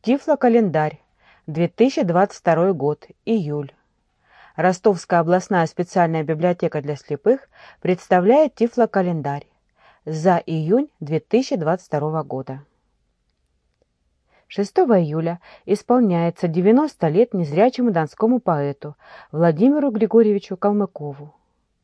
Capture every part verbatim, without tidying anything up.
Тифлокалендарь, две тысячи двадцать второй год, июль. Ростовская областная специальная библиотека для слепых представляет Тифлокалендарь за июнь две тысячи двадцать второго года. шестого июля исполняется девяносто лет незрячему донскому поэту Владимиру Григорьевичу Калмыкову.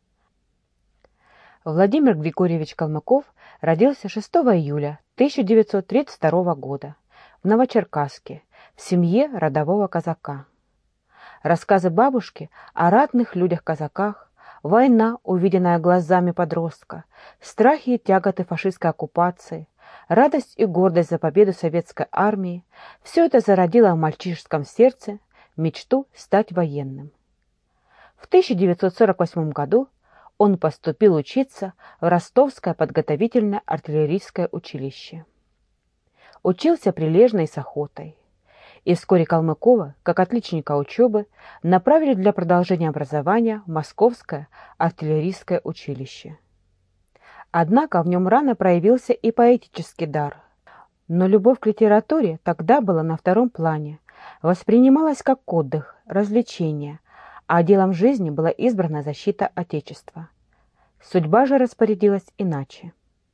Владимир Григорьевич Калмыков родился шестого июля тысяча девятьсот тридцать второго года в Новочеркасске в семье родового казака. Рассказы бабушки о ратных людях-казаках, война, увиденная глазами подростка, страхи и тяготы фашистской оккупации, радость и гордость за победу советской армии – все это зародило в мальчишеском сердце мечту стать военным. В тысяча девятьсот сорок восьмом году он поступил учиться в Ростовское подготовительное артиллерийское училище. Учился прилежно и с охотой. И вскоре Калмыкова, как отличника учебы, направили для продолжения образования в Московское артиллерийское училище. Однако в нем рано проявился и поэтический дар. Но любовь к литературе тогда была на втором плане, воспринималась как отдых, развлечение, а делом жизни была избрана защита Отечества. Судьба же распорядилась иначе.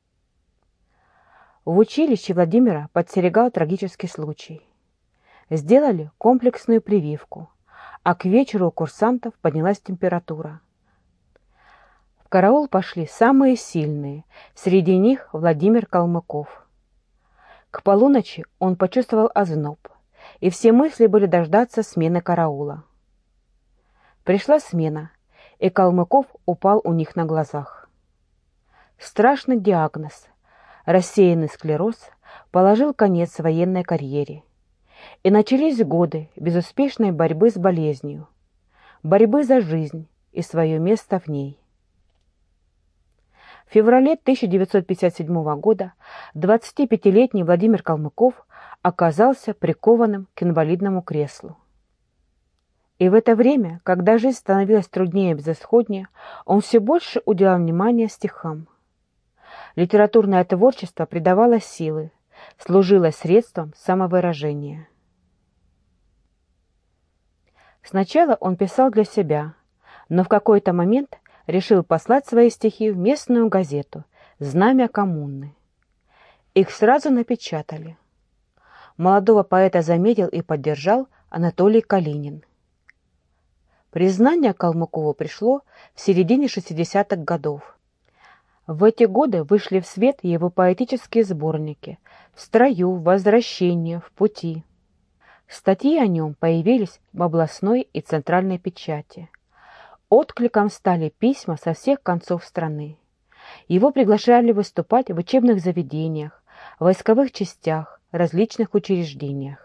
В училище Владимира подстерегал трагический случай. Сделали комплексную прививку, а к вечеру у курсантов поднялась температура. В караул пошли самые сильные, среди них Владимир Калмыков. К полуночи он почувствовал озноб, и все мысли были дождаться смены караула. Пришла смена, и Калмыков упал у них на глазах. Страшный диагноз, рассеянный склероз, положил конец военной карьере. И начались годы безуспешной борьбы с болезнью, борьбы за жизнь и свое место в ней. В феврале тысяча девятьсот пятьдесят седьмого года двадцатипятилетний Владимир Калмыков оказался прикованным к инвалидному креслу. И в это время, когда жизнь становилась труднее и безысходнее, он все больше уделял внимания стихам. Литературное творчество придавало силы, служило средством самовыражения. Сначала он писал для себя, но в какой-то момент решил послать свои стихи в местную газету «Знамя коммуны». Их сразу напечатали. Молодого поэта заметил и поддержал Анатолий Калинин. Признание Калмыкову пришло в середине шестидесятых годов. В эти годы вышли в свет его поэтические сборники «В строю», «В возвращении», «В пути». Статьи о нем появились в областной и центральной печати. Откликом стали письма со всех концов страны. Его приглашали выступать в учебных заведениях, войсковых частях, различных учреждениях.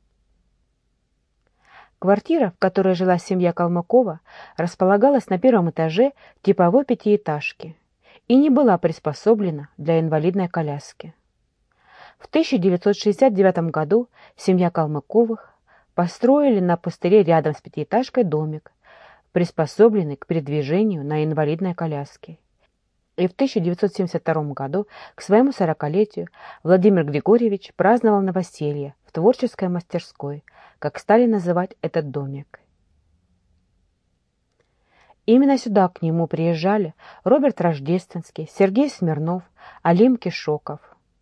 Квартира, в которой жила семья Калмыкова, располагалась на первом этаже типовой пятиэтажки и не была приспособлена для инвалидной коляски. В тысяча девятьсот шестьдесят девятом году семья Калмыковых построили на пустыре рядом с пятиэтажкой домик, приспособленный к передвижению на инвалидной коляске. И в тысяча девятьсот семьдесят втором году, к своему сорокалетию, Владимир Григорьевич праздновал новоселье в творческой мастерской, как стали называть этот домик. Именно сюда к нему приезжали Роберт Рождественский, Сергей Смирнов, Алим Кишоков.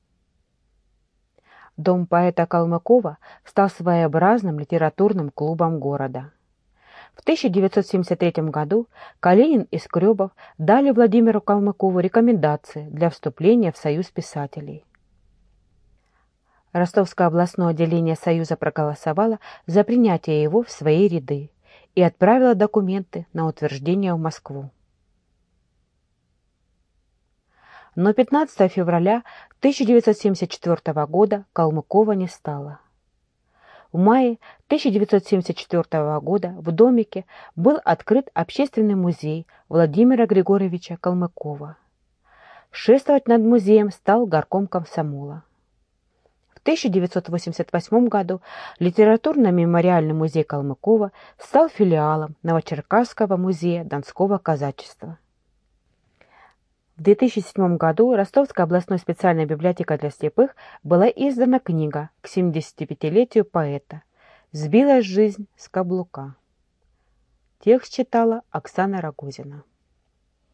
Дом поэта Калмыкова стал своеобразным литературным клубом города. В тысяча девятьсот семьдесят третьем году Калинин и Скребов дали Владимиру Калмыкову рекомендации для вступления в Союз писателей. Ростовское областное отделение Союза проголосовало за принятие его в свои ряды и отправило документы на утверждение в Москву. Но пятнадцатого февраля тысяча девятьсот семьдесят четвёртого года Калмыкова не стало. В мае тысяча девятьсот семьдесят четвёртого года в домике был открыт общественный музей Владимира Григорьевича Калмыкова. Шествовать над музеем стал горком комсомола. В тысяча девятьсот восемьдесят восьмом году литературно-мемориальный музей Калмыкова стал филиалом Новочеркасского музея Донского казачества. В две тысячи седьмом году Ростовской областной специальной библиотекой для слепых была издана книга к семидесятипятилетию поэта «Сбилась жизнь с каблука». Текст читала Оксана Рогозина.